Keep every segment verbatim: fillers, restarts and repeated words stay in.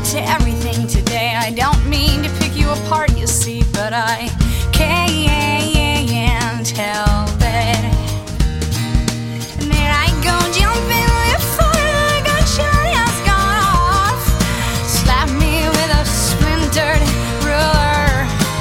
to everything today. I don't mean to pick you apart, you see, but I can't help it. And there I go, jumping before the gunshot has gone off. Slap me with a splintered ruler,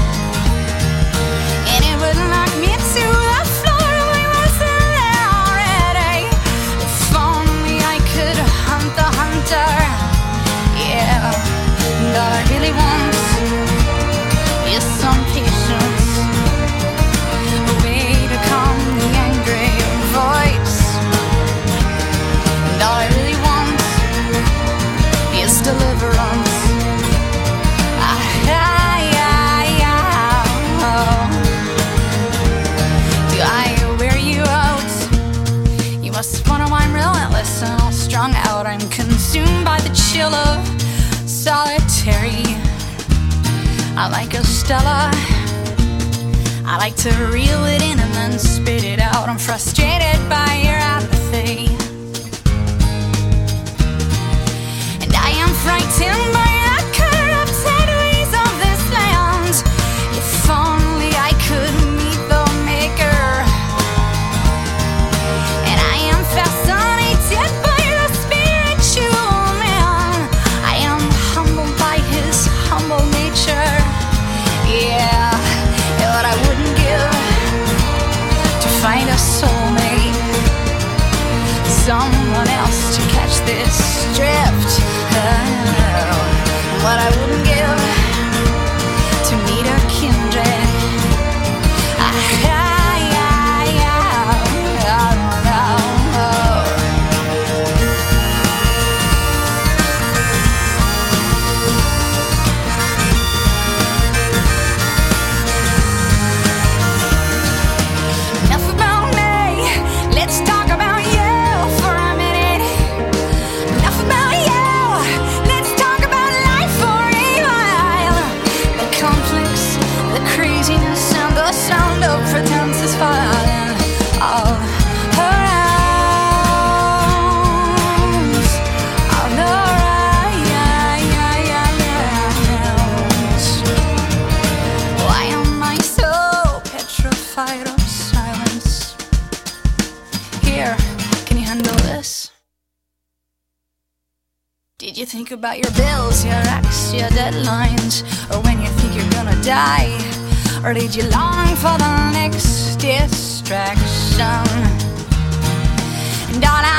and it would knock me to the floor. I wasn't there already. If only I could hunt the hunter. Yeah, and all I really want is some patience, a way to calm the angry voice. And all I really want is deliverance. Ah, ah, ah, ah, oh. Do I wear you out? You must wonder why I'm relentless and all strung out. I'm consumed by the chill of solitary. I like a Stella. I like to reel it in and then spit it out. I'm frustrated by your apathy, and I am frightened by the corrupted ways of this land. If only I could meet the maker. And I am fascinated by the spiritual man. I am humbled by his humble nature. Yeah, and what I wouldn't give to find a soulmate, someone else to catch this drift. Oh, what I wouldn't give to meet a kindred. Ah, ah, ah, ah, ah, oh. Enough about me, let's talk about you for a minute. Enough about you, let's talk about life for a while. The conflicts, the craziness, and the sound of pretense is falling all around. All around. Why am I so petrified of silence? Here, can you handle this? Did you think about your bills, your ex, your deadlines, or when you think you're gonna die? Or did you long for the next distraction? And all I